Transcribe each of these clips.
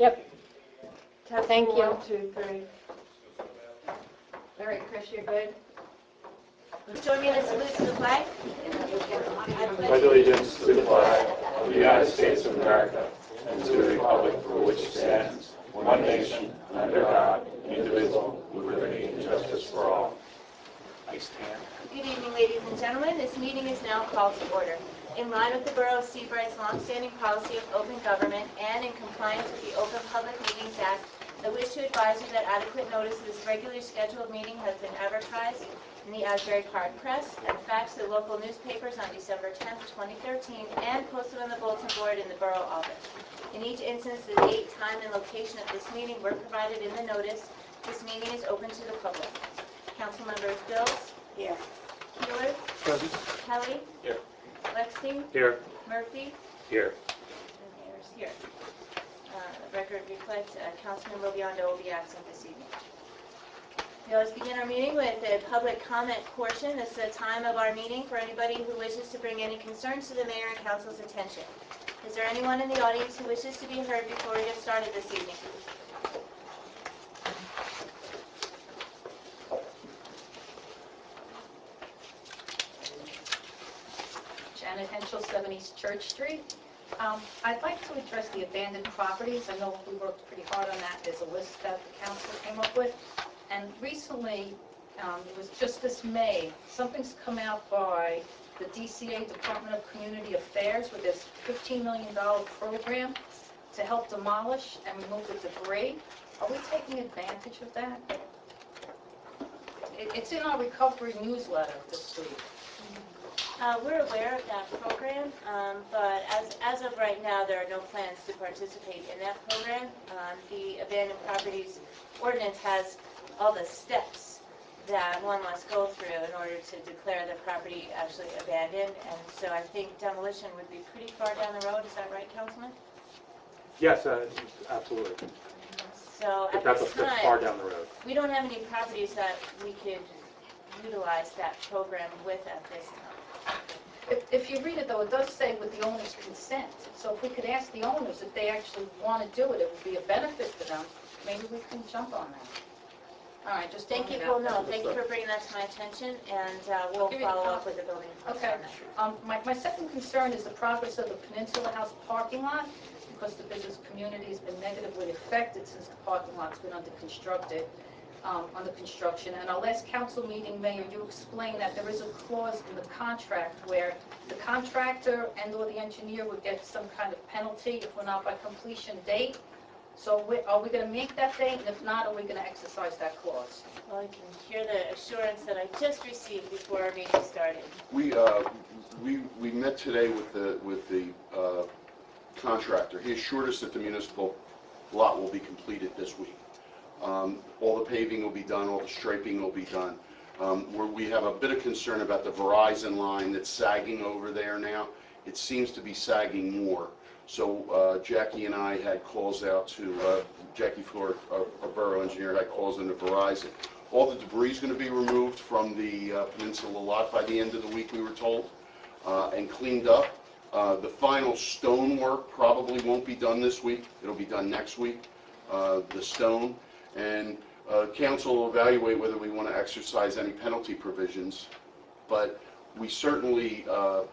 Yep. Thank you. 1, 2, 3. All right, Chris, you're good? Join me in the salute to the flag. I pledge allegiance to the flag of the United States of America and to the republic for which it stands, one nation, under God, indivisible, with liberty and justice for all. I stand. Good evening, ladies and gentlemen. This meeting is now called to order. In line with the Borough of Seabright's longstanding policy of open government and in compliance with the Open Public Meetings Act, I wish to advise you that adequate notice of this regularly scheduled meeting has been advertised in the Asbury Park Press and faxed to local newspapers on December 10th, 2013, and posted on the bulletin board in the Borough office. In each instance, the date, time, and location of this meeting were provided in the notice. This meeting is open to the public. Council members Bills? Here. Keeler? Present. Kelly? Here. Lexstein? Here. Murphy? Here. And the mayor's here. The record reflects Councilman Robiondo will be absent this evening. Okay, let's begin our meeting with the public comment portion. This is the time of our meeting for anybody who wishes to bring any concerns to the mayor and council's attention. Is there anyone in the audience who wishes to be heard before we get started this evening? Janet Henschel, 7 East Church Street. I'd like to address the abandoned properties. I know we worked pretty hard on that. There's a list that the council came up with. And recently, it was just this May, something's come out by the DCA, Department of Community Affairs, with this $15 million program to help demolish and remove the debris. Are we taking advantage of that? It's in our recovery newsletter this week. We're aware of that program, but as of right now, there are no plans to participate in that program. The abandoned properties ordinance has all the steps that one must go through in order to declare the property actually abandoned, and so I think demolition would be pretty far down the road. Is that right, Councilman? Yes, absolutely. So at But this that's far time, down the road. we don't have any properties that we could utilize that program with at this time. If you read it, though, it does say with the owner's consent. So if we could ask the owners if they actually want to do it, it would be a benefit to them. Maybe we can jump on that. All right, just Thank you. Well, no, thank you for bringing that to my attention, and we'll follow up with the building department on that. My second concern is the progress of the Peninsula House parking lot, because the business community has been negatively affected since the parking lot's been under construction. And our last council meeting, Mayor, you explained that there is a clause in the contract where the contractor and or the engineer would get some kind of penalty if we're not by completion date. So are we going to make that date? And if not, are we going to exercise that clause? Well, you can hear the assurance that I just received before our meeting started. We met today with the contractor. He assured us that the municipal lot will be completed this week. All the paving will be done, all the striping will be done. We have a bit of concern about the Verizon line that's sagging over there now. It seems to be sagging more. So Jackie and I had calls out to, Jackie Floor, our borough engineer, had calls into Verizon. All the debris is going to be removed from the Peninsula lot by the end of the week, we were told, and cleaned up. The final stone work probably won't be done this week. It'll be done next week, the stone. And council will evaluate whether we want to exercise any penalty provisions, but we certainly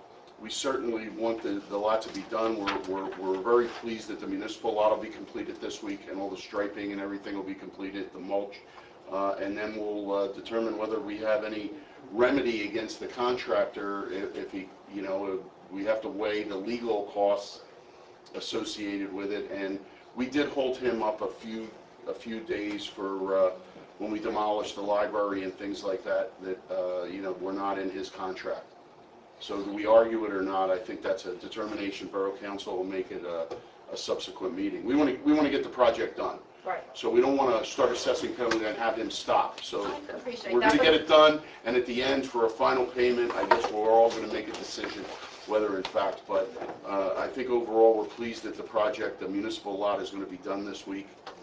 want the lot to be done. We're very pleased that the municipal lot will be completed this week, and all the striping and everything will be completed, the mulch, and then we'll determine whether we have any remedy against the contractor if he, we have to weigh the legal costs associated with it. And we did hold him up a few days for when we demolished the library and things like that were not in his contract. So do we argue it or not? I think that's a determination Borough Council will make it a subsequent meeting. We want to get the project done. Right. So we don't want to start assessing penalty and have him stop. So I appreciate we're that. going to get it done, and at the end, for a final payment, I guess we're all going to make a decision whether in fact, but I think overall we're pleased that the project, the municipal lot, is going to be done this week.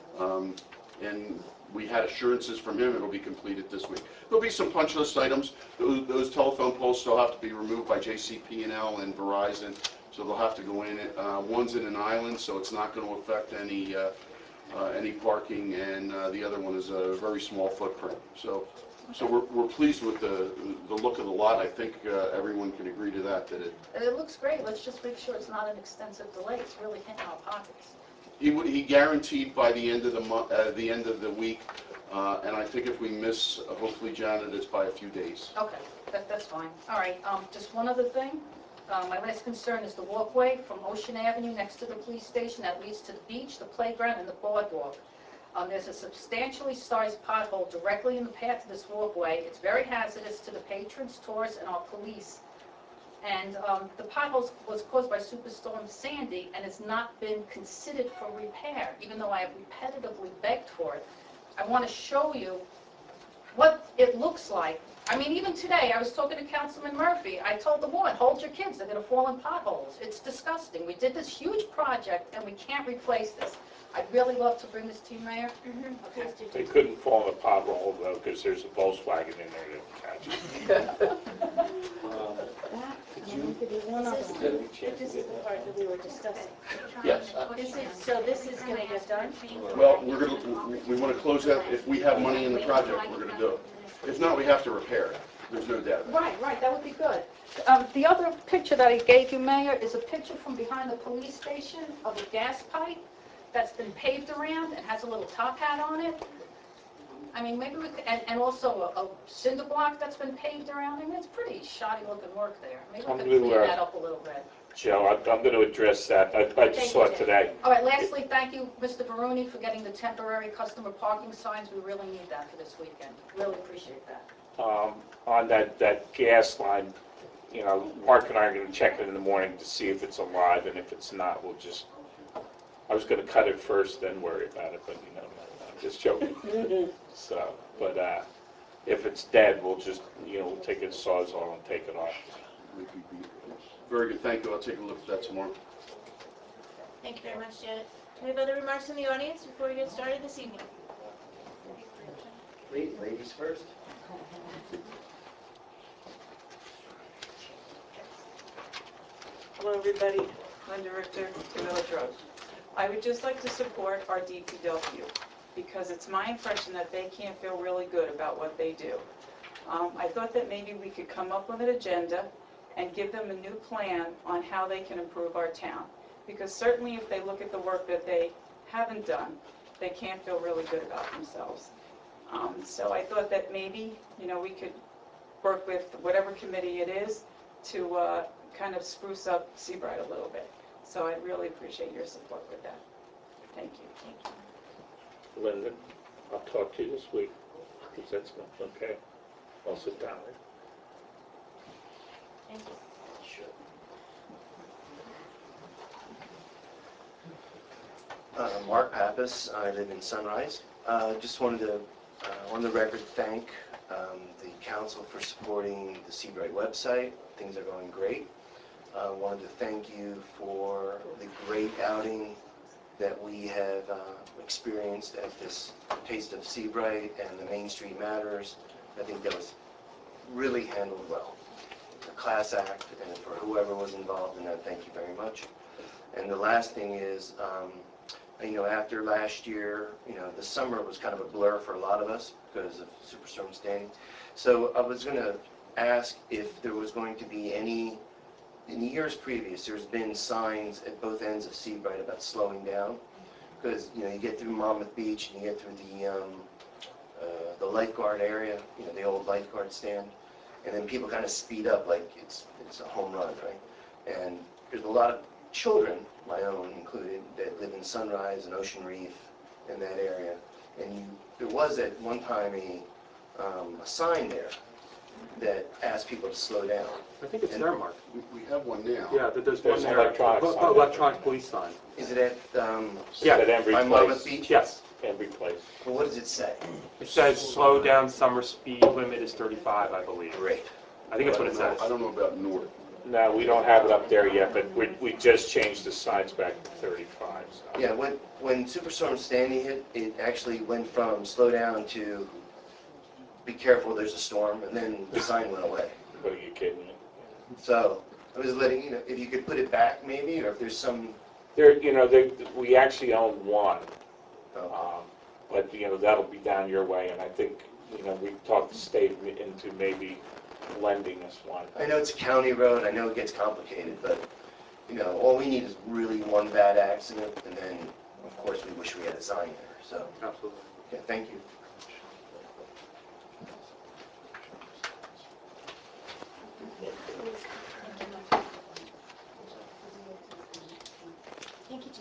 And we had assurances from him it'll be completed this week. There'll be some punch list items. Those telephone poles still have to be removed by JCP&L and Verizon. so they'll have to go in. One's in an island, so it's not going to affect any parking, and the other one is a very small footprint. So we're pleased with the look of the lot. I think everyone can agree to that It looks great. Let's just make sure it's not an extensive delay. It's really hitting our pockets. he guaranteed by the end of the month, the end of the week, and I think if we miss, hopefully Janet, it's by a few days. Okay, that's fine. All right, just one other thing. My last concern is the walkway from Ocean Avenue next to the police station that leads to the beach, the playground, and the boardwalk. There's a substantially sized pothole directly in the path of this walkway. It's very hazardous to the patrons, tourists, and our police. And the pothole was caused by Superstorm Sandy and has not been considered for repair, even though I have repetitively begged for it. I want to show you what it looks like. I mean, even today, I was talking to Councilman Murphy. I told the woman, hold your kids, they're going to fall in potholes. It's disgusting. We did this huge project, and we can't replace this. I'd really love to bring this to you, Mayor. Okay. They couldn't fall in a pothole though, because there's a Volkswagen in there that catches it. This is the part that we were discussing. Yes. So this is going to get done? Well, we want to close that. If we have money in the project, we're going to do it. If not, we have to repair it. There's no doubt about it. Right, that would be good. The other picture that I gave you, Mayor, is a picture from behind the police station of a gas pipe that's been paved around and has a little top hat on it. I mean, maybe we could, and also a cinder block that's been paved around. I mean, it's pretty shoddy looking work there. Maybe we could clean that up a little bit. Joe, I'm going to address that. I just saw it today. All right, lastly, thank you, Mr. Baruni, for getting the temporary customer parking signs. We really need that for this weekend. Really appreciate that. On that gas line, you know, Mark and I are going to check it in the morning to see if it's alive, and if it's not, we'll just, I was going to cut it first, then worry about it, but you know, I'm just joking. So, but if it's dead, we'll just, you know, we'll take a Sawzall and take it off. Very good, thank you. I'll take a look at that tomorrow. Thank you very much, Janet. Do we have other remarks from the audience before we get started this evening? Ladies first. Hello, everybody. Linda Richter, Village Road. I would just like to support our DPW because it's my impression that they can't feel really good about what they do. I thought that maybe we could come up with an agenda and give them a new plan on how they can improve our town. Because certainly if they look at the work that they haven't done, they can't feel really good about themselves. So I thought that maybe, you know, we could work with whatever committee it is to kind of spruce up Seabright a little bit. So I'd really appreciate your support with that. Thank you. Linda, I'll talk to you this week, because that's okay. I'll sit down there. Thank you. Mark Pappas, I live in Sunrise. Just wanted to, on the record, thank the council for supporting the Seabright website. Things are going great. Wanted to thank you for the great outing that we have experienced at this Taste of Seabright and the Main Street Matters. I think that was really handled well. A class act, and for whoever was involved in that, thank you very much. And the last thing is, you know, after last year, you know, the summer was kind of a blur for a lot of us because of Superstorm Sandy. So I was going to ask if there was going to be any, in the years previous, there's been signs at both ends of Seabright about slowing down. Because, you know, you get through Monmouth Beach and you get through the lifeguard area, you know, the old lifeguard stand, and then people kind of speed up like it's a home run, right? And there's a lot of children, my own included, that live in Sunrise and Ocean Reef in that area, and there was at one time a sign there that asked people to slow down. I think it's there, Mark. We have one now. Yeah, there's There's one an there. electronic sign. Electronic police sign. Is it at Yeah, At Embry by Monmouth Place. Beach? Yes. Embry Place. Well, what does it say? It says slow down, summer speed limit is 35, I believe. Great. I think that's what it says. I don't know about north. No, we don't have it up there yet, but we just changed the signs back to 35. So. Yeah, when Superstorm Sandy hit, it actually went from slow down to be careful, there's a storm, and then the sign went away. What, are you kidding me? So I was letting you know, if you could put it back maybe, or if there's some, There, we actually own one, oh, but, that'll be down your way, and I think, we've talked the state into maybe lending us one. I know it's a county road, I know it gets complicated, but, all we need is really one bad accident, and then, of course, we wish we had a sign there, so, Absolutely. okay, thank you. Thank you, Jean.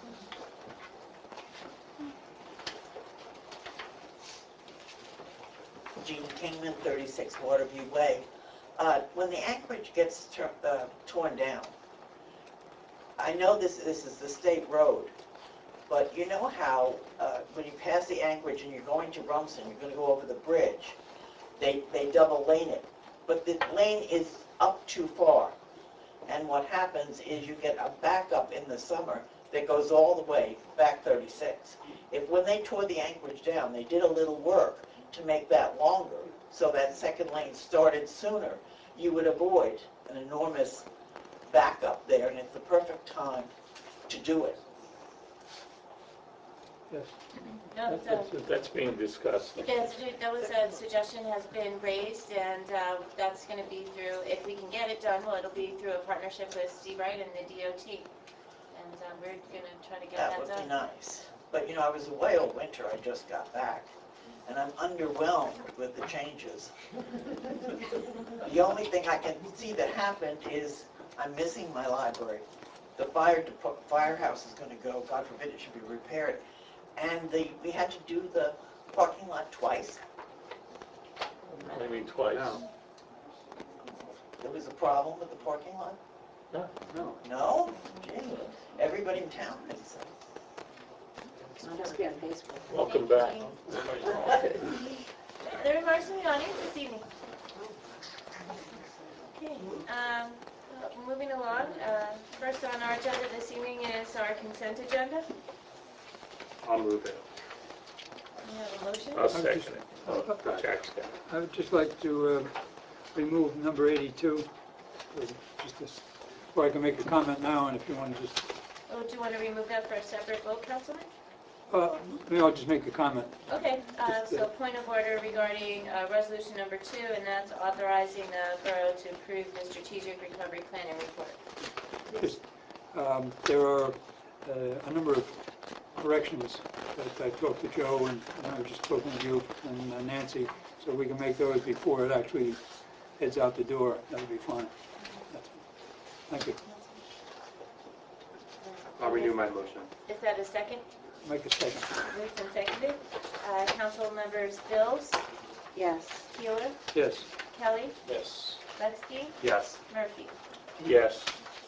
Jean Kingman, 36 Waterview Way. When the anchorage gets torn down, I know this is the state road, but you know how when you pass the anchorage and you're going to Rumson, you're going to go over the bridge, they double lane it, but the lane is up too far. And what happens is you get a backup in the summer that goes all the way back 36. If when they tore the anchorage down, they did a little work to make that longer, so that second lane started sooner, you would avoid an enormous backup there, and it's the perfect time to do it. Yes, No, that's being discussed. that was a suggestion has been raised, and that's going to be through, if we can get it done, well, it'll be through a partnership with Seabright and the DOT. And we're going to try to get That that would done. be nice. But I was away all winter, I just got back, and I'm underwhelmed with the changes. The only thing I can see that happened is I'm missing my library. The firehouse is going to go, God forbid it should be repaired. And we had to do the parking lot twice. Maybe twice. There was a problem with the parking lot? No. No? Gee, everybody in town thinks so. Must be on Facebook. Welcome back. Are there remarks from the audience this evening? Okay, moving along, first on our agenda this evening is our consent agenda. I'll move it. We have a motion. I'll second it. Jack's got it. I would just like to remove number 82, or I can make a comment now, and if you want to just, Oh, do you want to remove that for a separate vote, Councilman? maybe I'll just make a comment. Okay, so point of order regarding resolution number 2, and that's authorizing the borough to approve the strategic recovery planning report. Just, there are a number of corrections that I talked to Joe, and I've just spoken to you and Nancy, so we can make those before it actually heads out the door. That would be fine. That's it. Thank you. I'll renew my motion. Is that a second? Make a second. Moved and seconded. Council members Bills, Yes. Keeler, Yes. Kelly, Yes. Letsky, Yes. Murphy. Yes.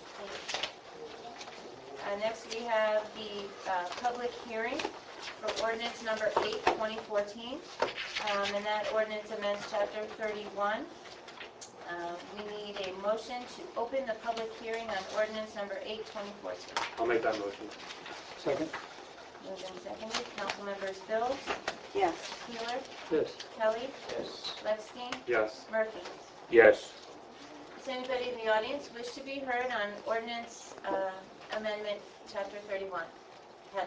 Next, we have the public hearing for ordinance number 8, 2014. And that ordinance amends Chapter 31. We need a motion to open the public hearing on ordinance number 8, 2014. I'll make that motion. Second? Moved and seconded. Council members Bills, Yes. Keeler, Yes. Kelly, Yes. Letsky, Yes. Murphy. Yes. Does anybody in the audience wish to be heard on ordinance amendment Chapter 31? Heather.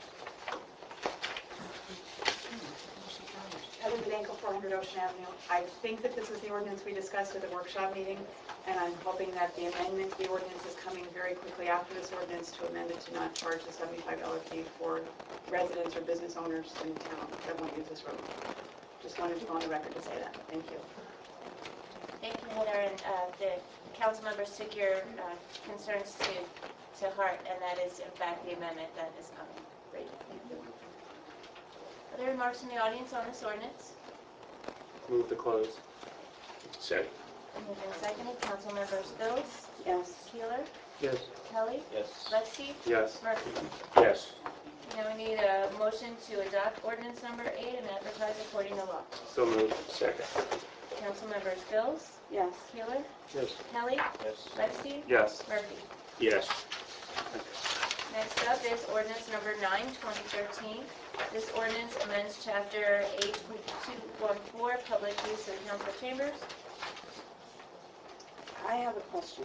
Heather Bedanko, 400 Ocean Avenue. I think that this is the ordinance we discussed at the workshop meeting, and I'm hoping that the amendment to the ordinance is coming very quickly after this ordinance to amend it to not charge the $75 fee for residents or business owners in town that want to use this road. Just wanted to go on the record to say that. Thank you. Thank you, Heather, and the council members took your concerns to heart, and that is in fact the amendment that is coming. Great, thank you. Other remarks from the audience on this ordinance? Move to close. Second. Moved and seconded. Council members Bills, Yes. Keeler, Yes. Kelly, Yes. Letsky, Yes. Murphy. Yes. Now we need a motion to adopt ordinance number 8 and advertise according to law. So moved. Second. Council members Bills, Yes. Keeler, Yes. Kelly, Yes. Letsky, Yes. Murphy. Yes. Next up is ordinance number 9, 2013. This ordinance amends Chapter 8.214, Public Use of Council Chambers. I have a question.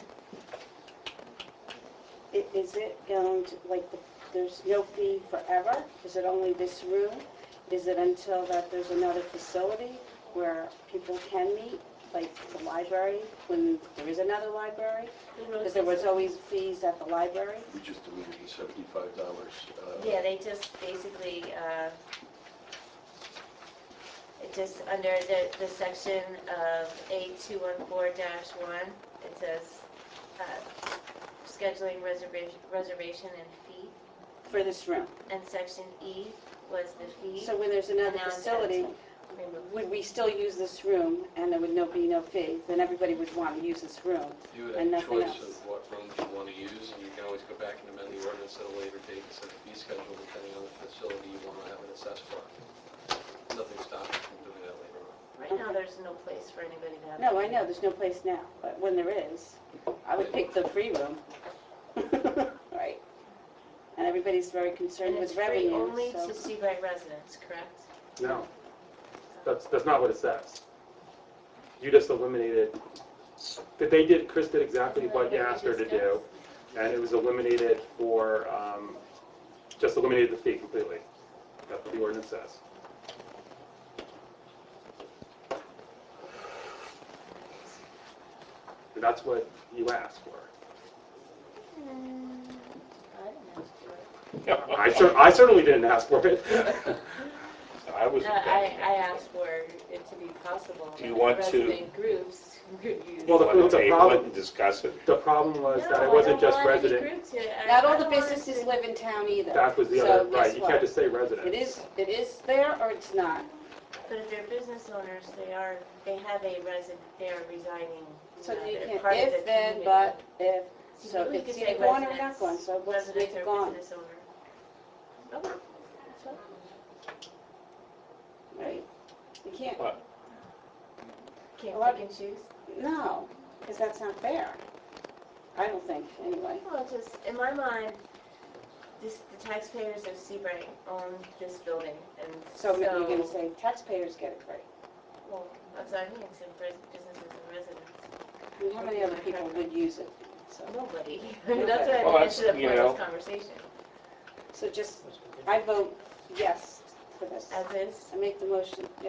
Is it going to, like, there's no fee forever? Is it only this room? Is it until that there's another facility where people can meet, like the library, when there is another library? Because there was always fees at the library. We just deleted the $75. Yeah, they just basically, it just, under the section of A214-1, it says, scheduling reservation and fee, For this room. and section E was the fee. So when there's another And now it's facility, removed. would we still use this room and there would be no fee? Then everybody would want to use this room. You would And have a nothing choice else. of what rooms you want to use, and you can always go back and amend the ordinance at a later date and set a fee schedule depending on the facility you want to have it assessed for. Nothing stops you from doing that later on. Right now, there's no place for anybody to have. No, I know, there's no place now, but when there is, I would pick the free room. Right. And everybody's very concerned And it's with free revenue, only so. to Seabright residents, correct? No, that's not what it says. You just eliminated, Chris did exactly what you asked her to do, and it was eliminated for, just eliminated the fee completely. That's what the ordinance says. And that's what you asked for. I didn't ask for it. I certainly didn't ask for it. I was. I asked for it to be possible. Do you that want to- resident groups could use. Well, Want to the table problem- it and discuss it? The problem was that No, it wasn't just I don't want any resident. group to- Not all I the don't want businesses to- live in town either. That was the So other, guess right, you what? can't just say residents. It is there or it's not. But if they're business owners, they have a resident, they are residing. So they're you can't, part of the if then, community. but if, See, so maybe we it's could say either gone or not residents- gone, so let's make residents it or gone, business owner. Okay, that's fine. right? You can't, What? Can't Well, pick and choose. no, because that's not fair. I don't think, anyway. Well, just, in my mind, the taxpayers of Seabright own this building, and So you're gonna say taxpayers get it free. Well, that's what I mean, so businesses and residents. I mean, how many other people would use it? So, Nobody. That's what I Well, mean, that's, to the you point of know- this conversation. so just, I vote yes for this. As is. I make the motion, yeah.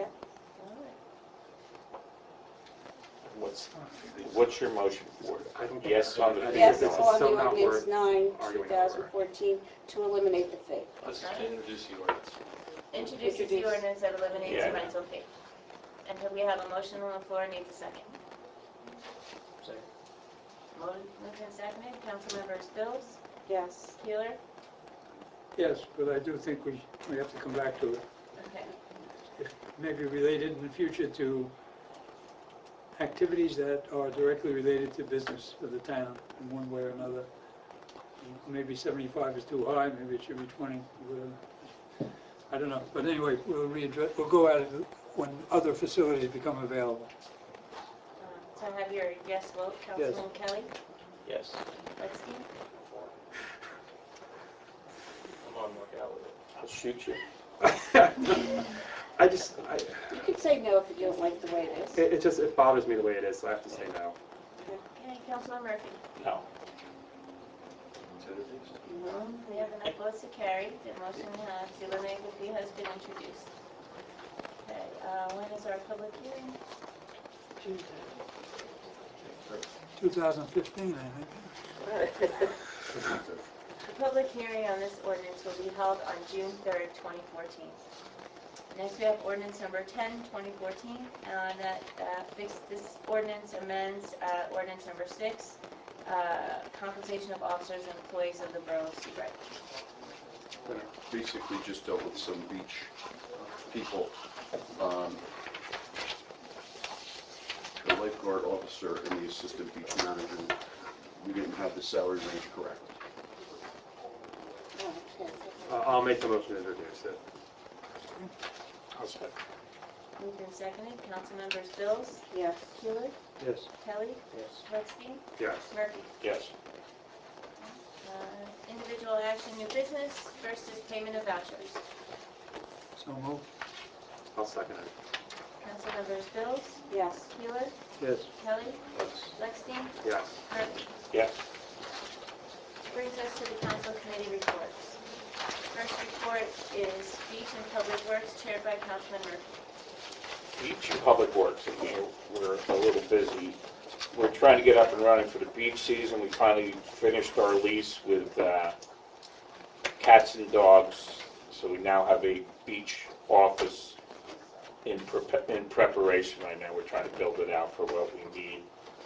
What's your motion for? I don't think- Yes on the fee or Yes, This is no? on the so not ordinance worth 9, arguing 2014, to eliminate the fee. Let's just introduce the ordinance. Introduces the Introduce. ordinance that eliminates Yeah. the rental fee. And we have a motion on the floor, needs a second. Moved and seconded, Councilmembers Bills, Yes. Keeler, Yes, but I do think we have to come back to it. okay. Maybe related in the future to activities that are directly related to business of the town in one way or another. Maybe 75 is too high, maybe it should be 20, whatever. I don't know, but anyway, we'll go at it when other facilities become available. So I have your yes vote, Councilman Kelly, Yes. Lexi, Come on, look out with it. I'll shoot you. You could say no if you don't like the way it is. it bothers me the way it is, so I have to say no. okay, Councilman Murphy. No. We have enough votes to carry, the motion to eliminate the fee has been introduced. Okay, when is our public hearing? 2015, I think. The public hearing on this ordinance will be held on June 3rd, 2014. Next, we have ordinance number 10, 2014, this ordinance amends ordinance number 6, compensation of officers and employees of the Borough of Seabright. Basically just dealt with some beach people. The lifeguard officer and the assistant beach manager, we didn't have the salary range correct. Oh, okay. I'll make the motion to introduce it. I'll second. Moved and seconded, Councilmembers Bills, Yes. Keeler, Yes. Kelly, Yes. Lexi, Yes. Murphy. Yes. Individual action, new business. First is payment of vouchers. So moved. I'll second it. Councilmembers Bills, Yes. Wheeler, Yes. Kelly, Yes. Lexstein, Yes. Murphy. Yes. Brings us to the council committee reports. First report is Beach and Public Works, chaired by Councilman Murphy. Beach and Public Works, again, we're a little busy. We're trying to get up and running for the beach season. We finally finished our lease with Cats and Dogs, so we now have a beach office in preparation right now. We're trying to build it out for what we need.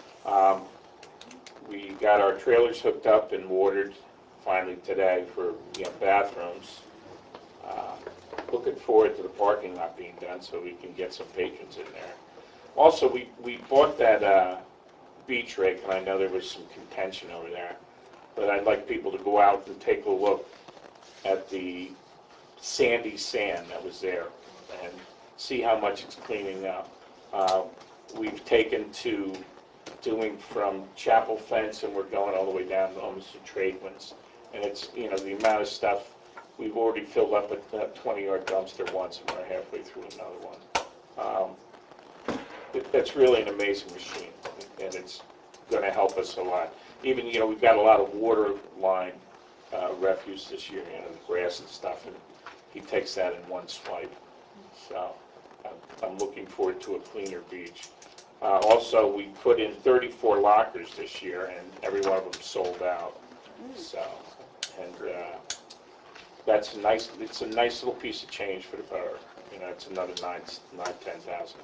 We got our trailers hooked up and watered finally today for bathrooms. Looking forward to the parking lot being done so we can get some patrons in there. Also, we bought that beach rig, and I know there was some contention over there, but I'd like people to go out and take a look at the sandy sand that was there and see how much it's cleaning up. We've taken to doing from Chapel Fence, and we're going all the way down to almost to Tradewinds, and it's, the amount of stuff. We've already filled up a 20-yard dumpster once, and we're halfway through another one. It's really an amazing machine, and it's going to help us a lot. Even, we've got a lot of water line refuse this year, the grass and stuff, and he takes that in one swipe. So I'm looking forward to a cleaner beach. Also, we put in 34 lockers this year, and every one of them sold out. So, and that's a nice. It's a nice little piece of change for the borough. It's another $10,000.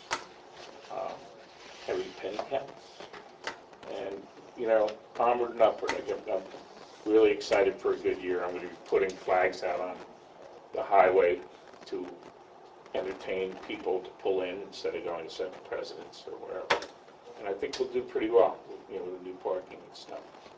Every penny counts. And onward and upward. I'm really excited for a good year. I'm going to be putting flags out on the highway to entertain people to pull in instead of going to St. President's or wherever. And I think we'll do pretty well, with the new parking and stuff.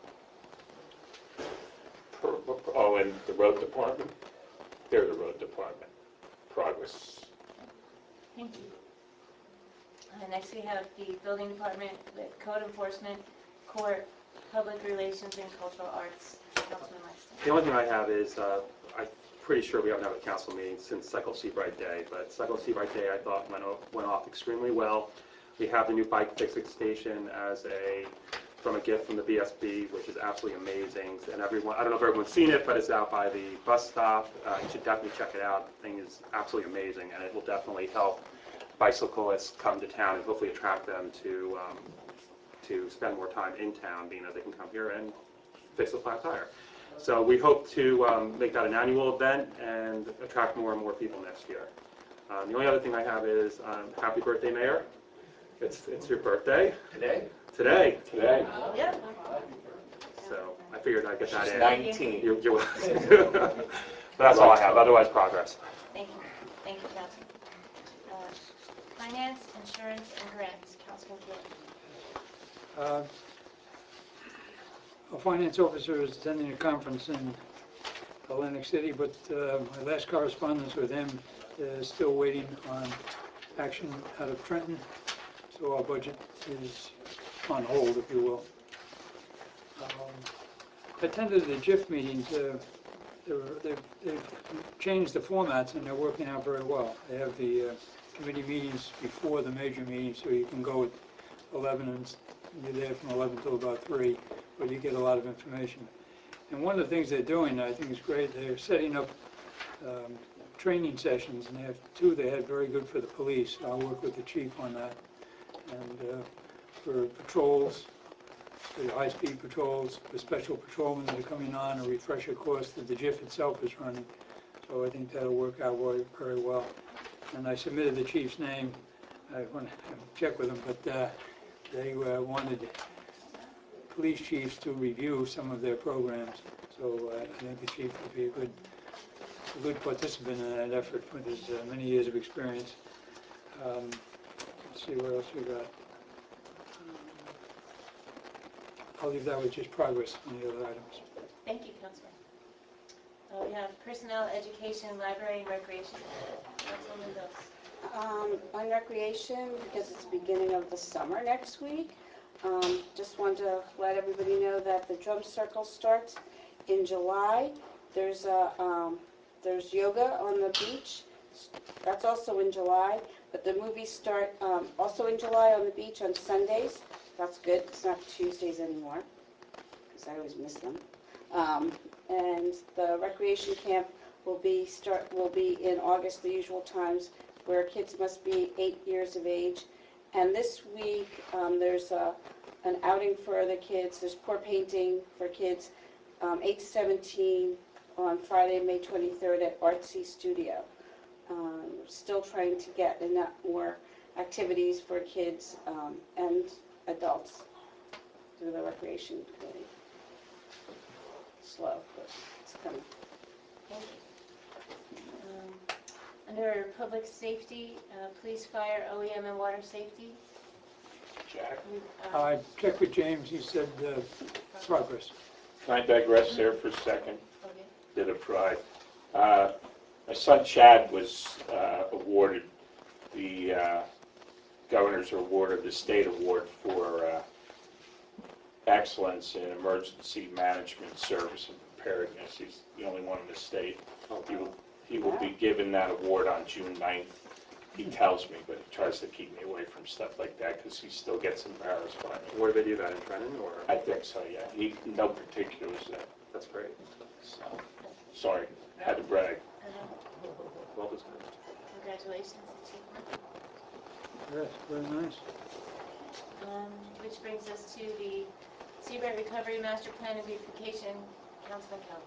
Oh, and the road department? They're the road department. Progress. Thank you. Next we have the building department with code enforcement, court, public relations, and cultural arts. Councilman Lexstein. The only thing I have is, I'm pretty sure we haven't had a council meeting since Cycle Seabright Day, but Cycle Seabright Day I thought went off extremely well. We have the new bike fixing station from a gift from the BSB, which is absolutely amazing. And everyone, I don't know if everyone's seen it, but it's out by the bus stop. You should definitely check it out. The thing is absolutely amazing, and it will definitely help bicyclists come to town and hopefully attract them to spend more time in town, being that they can come here and fix a flat tire. So we hope to make that an annual event and attract more and more people next year. The only other thing I have is happy birthday, Mayor. It's your birthday. Today. Yeah. So I figured I'd get that in. 19. You're welcome. But that's all I have. Otherwise, progress. Thank you. Thank you, Councilman. Finance, insurance, and grants. Councilman Keeling. Our finance officer is attending a conference in Atlantic City, but my last correspondence with him is still waiting on action out of Trenton, so our budget is on hold, if you will. I attended the GIF meetings. They've changed the formats, and they're working out very well. They have the committee meetings before the major meetings, so you can go at 11 and you're there from 11 till about 3, but you get a lot of information. And one of the things they're doing that I think is great, they're setting up training sessions, and they have 2 they had very good for the police. I'll work with the chief on that. And for patrols, for the high-speed patrols, the special patrolmen that are coming on, a refresher course that the GIF itself is running. So I think that'll work out very well. And I submitted the chief's name. I want to check with them, but they wanted police chiefs to review some of their programs. So I think the chief would be a good participant in that effort with his many years of experience. Let's see what else we got. I'll leave that with just progress on the other items. Thank you, Councilman. We have personnel, education, library, and recreation. Councilwoman Bills. On recreation, because it's the beginning of the summer next week, just wanted to let everybody know that the drum circle starts in July. There's yoga on the beach That's also in July, but the movies start also in July on the beach on Sundays. That's good. It's not Tuesdays anymore, because I always miss them. And the recreation camp will be in August, the usual times, where kids must be 8 years of age. And this week, there's an outing for the kids. There's pour painting for kids, 8 to 17 on Friday, May 23rd at Artsy Studio. Still trying to get enough more activities for kids and adults through the recreation committee. Slow, but it's coming. Thank you. Under public safety, police, fire, OEM, and water safety. Jack? I checked with James, he said progress. Can I digress there for a second? Okay. Did it fry? My son Chad was awarded the Governor's Award of the State Award for excellence in emergency management service and preparedness. He's the only one in the state. He will be given that award on June 9th. He tells me, but he tries to keep me away from stuff like that because he still gets embarrassed by me. Where do they do that, in Trenton, or? I think so, yeah. No particulars there. That's great. So, sorry, had to brag. Well deserved. Congratulations, achievement. Yes, very nice. Which brings us to the Seabright Recovery Master Plan and Beautification. Councilman Kelly.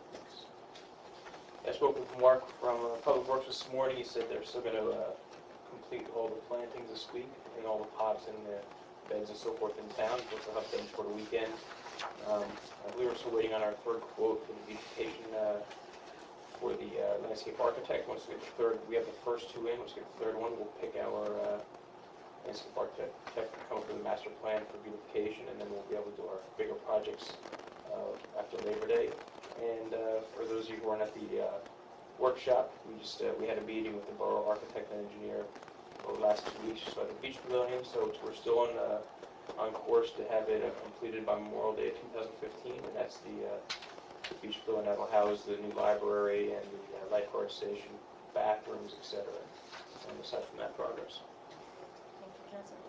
I spoke with Mark from Public Works this morning. He said they're still going to complete all the plantings this week and all the pots and the beds and so forth in town. They'll have them for the weekend. We were still waiting on our third quote for the beautification for the landscape architect. Once we get the third, we have the first two in. Once we get the third one, we'll pick our landscape architect to come up with a master plan for beautification, and then we'll be able to do our bigger projects after Labor Day. And for those of you who weren't at the workshop, we had a meeting with the borough architect and engineer over the last 2 weeks at the beach pavilion. So we're still on course to have it completed by Memorial Day 2015, and that's the beach pavilion that will house the new library and the lifeguard station, bathrooms, etc. And aside from that, progress. Thank you, Councilman.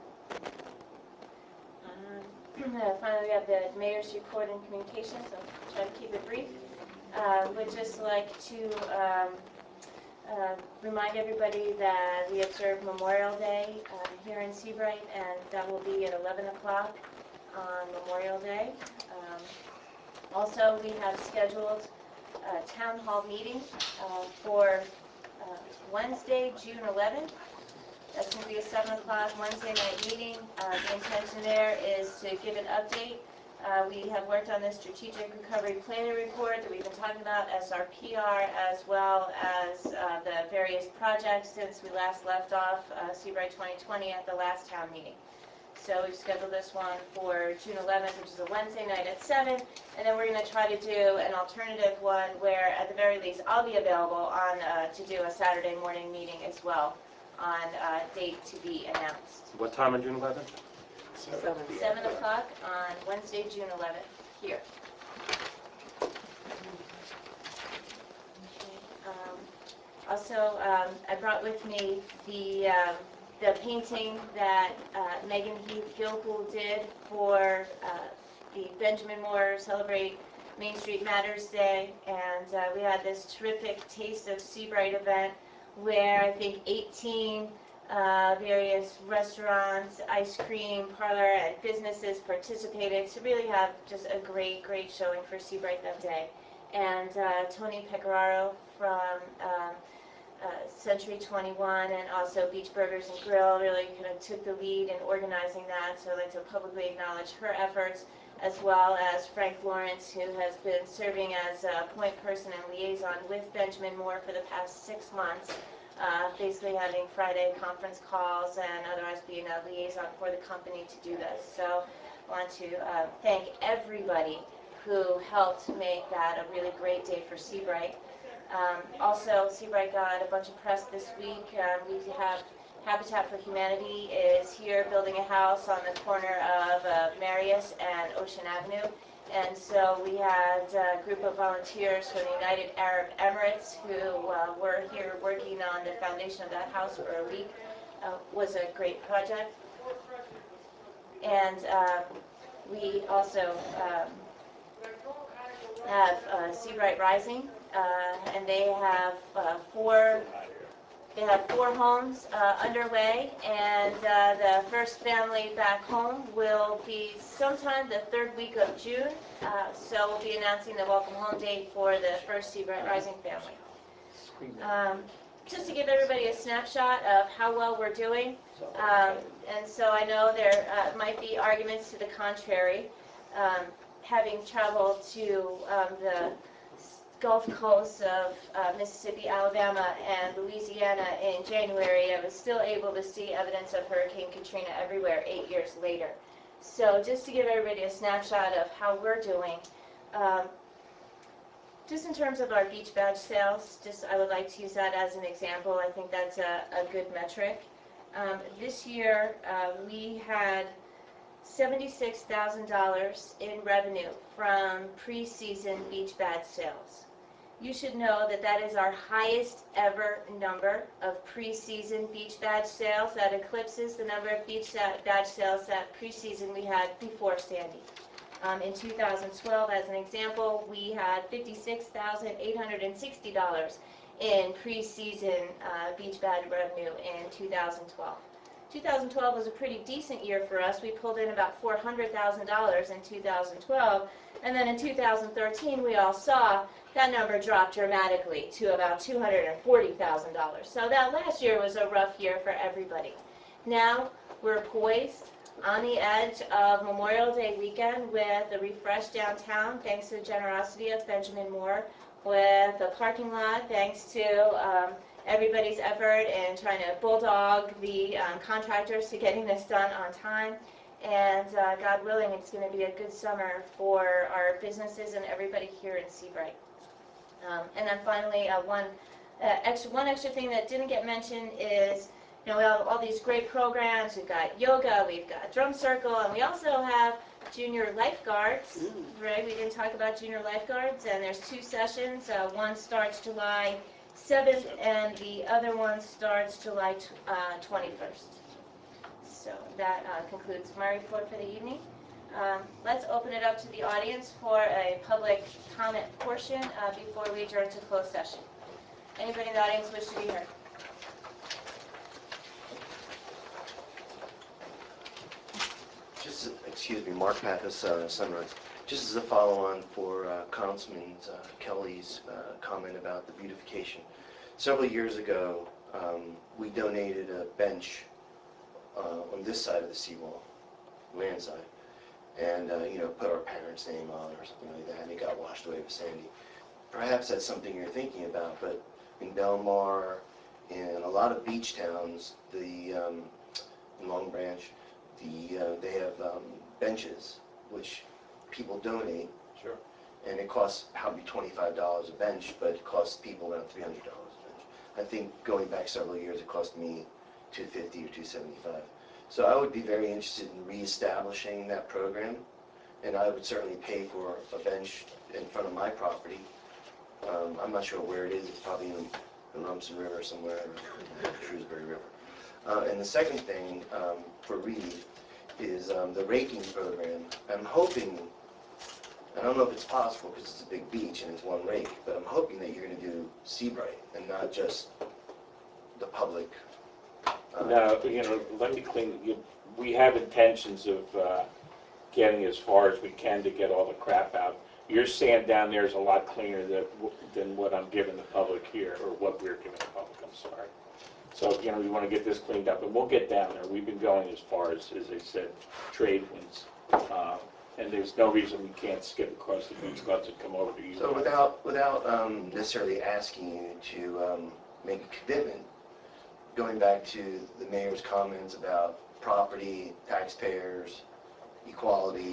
Finally, we have the mayor's report and communications. So I'll try to keep it brief. Would just like to remind everybody that we observe Memorial Day here in Seabright, and that will be at 11 o'clock on Memorial Day. Also, we have scheduled a town hall meeting for Wednesday, June 11th. That's going to be a 7 o'clock Wednesday night meeting. The intention there is to give an update. We have worked on this strategic recovery planning report that we've been talking about, SRPR, as well as the various projects since we last left off Seabright 2020 at the last town meeting. So we've scheduled this one for June 11th, which is a Wednesday night at 7, and then we're going to try to do an alternative one where, at the very least, I'll be available on to do a Saturday morning meeting as well on date to be announced. What time on June 11th? 7 o'clock on Wednesday, June 11th, here. Also, I brought with me the painting that Megan Heath Gilpool did for the Benjamin Moore Celebrate Main Street Matters Day, and we had this terrific Taste of Seabright event where I think 18 various restaurants, ice cream parlor, and businesses participated to really have just a great showing for Seabright that day. And Tony Pecoraro from Century 21 and also Beach Burgers and Grill really kind of took the lead in organizing that, so I'd like to publicly acknowledge her efforts, as well as Frank Lawrence, who has been serving as a point person and liaison with Benjamin Moore for the past 6 months, basically having Friday conference calls and otherwise being a liaison for the company to do this. So I want to thank everybody who helped make that a really great day for Seabright. Also, Seabright got a bunch of press this week. We have Habitat for Humanity is here building a house on the corner of Marius and Ocean Avenue, And so we had a group of volunteers from the United Arab Emirates who were here working on the foundation of that house for a week. Was a great project. And we also have Seabright Rising, and they have four homes underway, and the first family back home will be sometime the third week of June. So we'll be announcing the welcome home date for the first Seabright Rising family. Just to give everybody a snapshot of how well we're doing, and so I know there might be arguments to the contrary. Having traveled to the Gulf Coast of Mississippi, Alabama, and Louisiana in January, I was still able to see evidence of Hurricane Katrina everywhere 8 years later. So just to give everybody a snapshot of how we're doing, just in terms of our beach badge sales, I would like to use that as an example. I think that's a good metric. This year, we had $76,000 in revenue from pre-season beach badge sales. You should know that that is our highest ever number of pre-season beach badge sales. That eclipses the number of beach badge sales that pre-season we had before Sandy. In 2012, as an example, we had $56,860 in pre-season beach badge revenue in 2012. 2012 was a pretty decent year for us. We pulled in about $400,000 in 2012, and then in 2013 we all saw that number drop dramatically to about $240,000. So that last year was a rough year for everybody. Now we're poised on the edge of Memorial Day weekend with a refreshed downtown, thanks to the generosity of Benjamin Moore, with a parking lot, thanks to everybody's effort in trying to bulldog the contractors to getting this done on time. And God willing, it's going to be a good summer for our businesses and everybody here in Seabright. And then finally, one extra thing that didn't get mentioned is, we have all these great programs. We've got yoga, we've got drum circle, and we also have junior lifeguards, right? We didn't talk about junior lifeguards, and there's 2 sessions. One starts July 7th, and the other one starts July 21st. So that concludes my report for the evening. Let's open it up to the audience for a public comment portion before we adjourn to closed session. Anybody in the audience wish to be heard? Excuse me, Mark Pappas, Sunrise. Just as a follow-on for Councilman Kelly's comment about the beautification. Several years ago, we donated a bench on this side of the seawall, land side, and put our parents' name on or something like that, and it got washed away with Sandy. Perhaps that's something you're thinking about, but in Belmar, in a lot of beach towns, in Long Branch, they have benches which people donate. Sure. And it costs probably $25 a bench, but it costs people around $300 a bench. I think going back several years, it cost me $250 or $275. So I would be very interested in reestablishing that program, and I would certainly pay for a bench in front of my property. I'm not sure where it is. It's probably in the Rumson River somewhere, or Shrewsbury River. And the second thing for Reed is the raking program. I'm hoping, I don't know if it's possible because it's a big beach and it's one rake, but I'm hoping that you're going to do Seabright and not just the public. No, let me clean. We have intentions of getting as far as we can to get all the crap out. Your sand down there is a lot cleaner than what I'm giving the public here, or what we're giving the public, I'm sorry. So, we want to get this cleaned up, and we'll get down there. We've been going as far as I said, trade winds. And there's no reason we can't skip across the beach clubs and come over to you. So without necessarily asking you to make a commitment, going back to the mayor's comments about property, taxpayers, equality,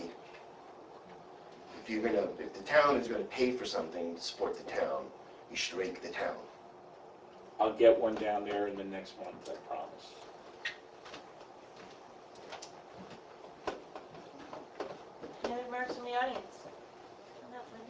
if the town is going to pay for something to support the town, you should rake the town. I'll get one down there in the next month, I promise. Any other remarks from the audience? up, Linda.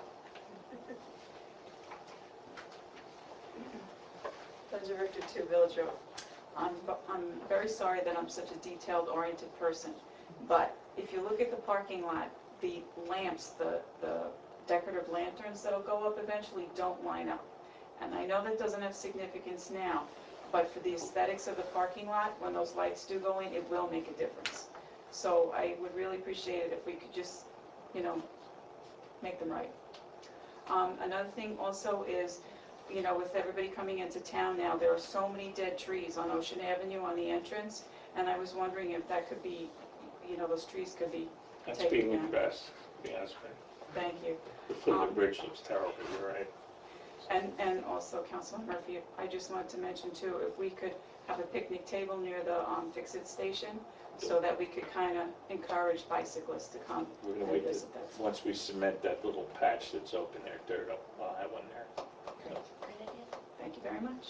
Pleasure Richter, 2 Village Road. I'm very sorry that I'm such a detailed-oriented person, but if you look at the parking lot, the lamps, the decorative lanterns that'll go up eventually don't line up. And I know that doesn't have significance now, but for the aesthetics of the parking lot, when those lights do go in, it will make a difference. So I would really appreciate it if we could just, make them right. Another thing also is, with everybody coming into town now, there are so many dead trees on Ocean Avenue on the entrance, and I was wondering if that could be, those trees could be That's taken being down. addressed, to be honest with Thank you. you. The foot of the bridge looks terrible, you're right. And also, Councilman Murphy, I just wanted to mention too, if we could have a picnic table near the Fix-It station, so that we could kind of encourage bicyclists to come We're gonna and wait visit that. once we cement that little patch that's open there, dirt up, I'll have one there. So, Great idea. Thank you very much.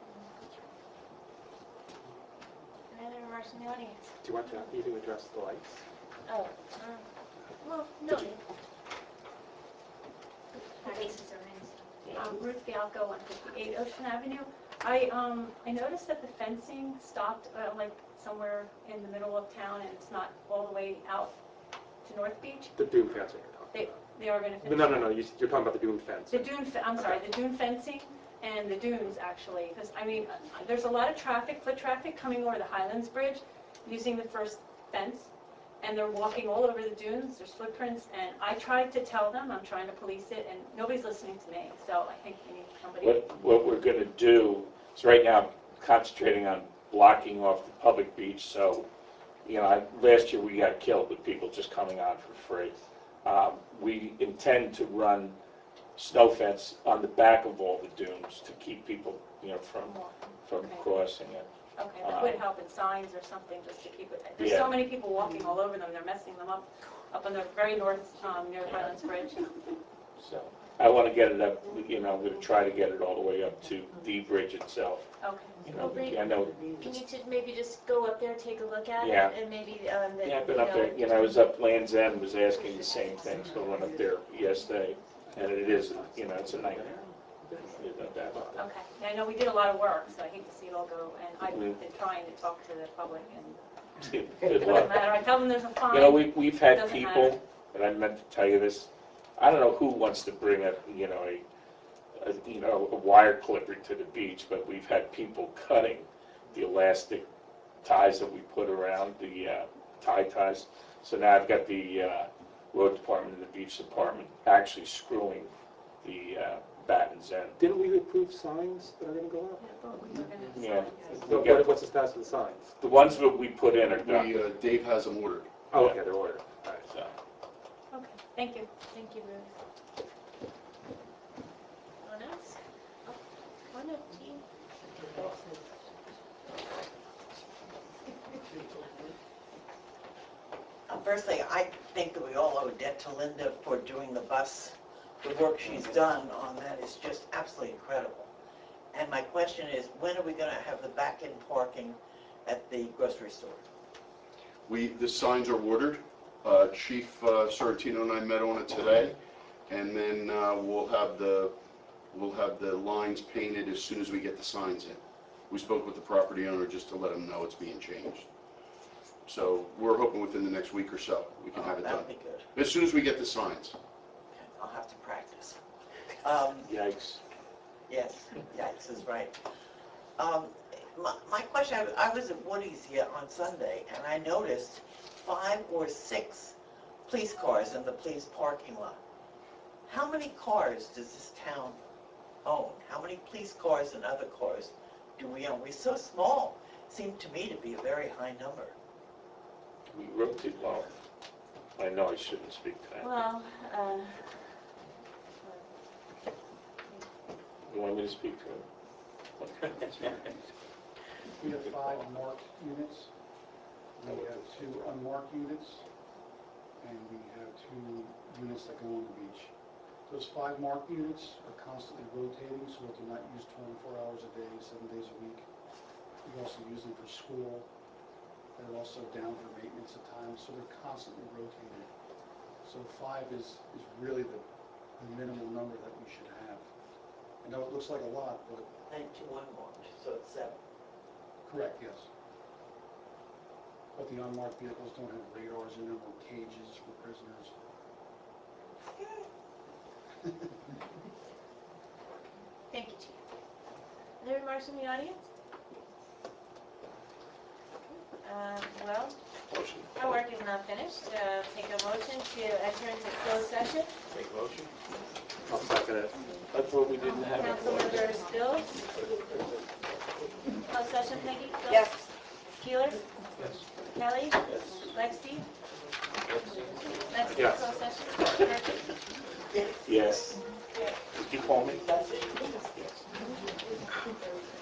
Any other remarks from the audience? Do you want Jackie to address the lights? Oh, well, no. Faces are in. Ruth Bialco, 158 Ocean Avenue. I noticed that the fencing stopped like somewhere in the middle of town, and it's not all the way out to North Beach. The dune fencing you're talking They are going to about. finish. No, you're talking about the dune fence. The I'm sorry, the dune fencing and the dunes, actually, because, there's a lot of foot traffic coming over the Highlands Bridge using the first fence, and they're walking all over the dunes, there's footprints, and I tried to tell them, I'm trying to police it, and nobody's listening to me, so I think we need somebody. What we're gonna do is right now concentrating on blocking off the public beach, so, last year we got killed with people just coming on for free. We intend to run snow fence on the back of all the dunes to keep people, from Okay. crossing it. Okay, that would help in signs or something, just to keep it, there's Yeah. so many people walking all over them, they're messing them up on the very north, near the Highlands Bridge. So I want to get it up, I'm going to try to get it all the way up to the bridge itself. Okay. I know. Can you maybe just go up there, take a look at Yeah. it, and maybe, Yeah, I've been up there, I was up Land's End, was asking the same thing, so I went up there yesterday, and it is, it's a nightmare. There's no doubt about that. Okay, yeah, I know we did a lot of work, so I hate to see it all go, and I've been trying to talk to the public, and Good it doesn't luck. matter, I tell them there's a fine. We've had Doesn't people, matter. and I meant to tell you this, I don't know who wants to bring a wire clipper to the beach, but we've had people cutting the elastic ties that we put around the tie ties. So now I've got the road department and the beach department actually screwing the battens in. Didn't we approve signs that are going to go up? Yeah. What's the status of the signs? The ones that we put in are done. Dave has them ordered. Oh, okay, they're ordered. All right. So. Okay, thank you. Thank you, Ruth. Anyone else? Oh, come on up, team. Firstly, I think that we all owe a debt to Linda for doing the bus. The work she's done on that is just absolutely incredible. And my question is, when are we going to have the back-end parking at the grocery store? The signs are ordered. Chief Sorrentino and I met on it today, and then we'll have the lines painted as soon as we get the signs in. We spoke with the property owner just to let him know it's being changed. So we're hoping within the next week or so we can have it done. That'd be good. As soon as we get the signs. I'll have to practice. Yikes. Yes, yikes is right. My question, I was at Woody's here on Sunday, and I noticed 5 or 6 police cars in the police parking lot. How many cars does this town own? How many police cars and other cars do we own? We're so small. Seemed to me to be a very high number. We rotate well. I know I shouldn't speak to that. Well, You want me to speak to it? We have 5 marked units, we have 2 unmarked units, and we have 2 units that go on the beach. Those 5 marked units are constantly rotating, so that they're not used 24 hours a day, 7 days a week. We also use them for school. They're also down for maintenance at times, so they're constantly rotating. So 5 is really the minimal number that we should have. I know it looks like a lot, but And 2 unmarked, so it's 7. correct, yes. But the unmarked vehicles don't have radars in them or cages for prisoners. Thank you, Chief. Any remarks from the audience? Well, our work is not finished. Take a motion to enter into closed session. Make a motion? I'll second it. I thought we didn't have it. Councilmember Stills? Closed session, Peggy? Bill? Yes. Keeler? Yes. Kelly? Yes. Lexi? Yes. Closed session? Murphy? Yes. Did you call me?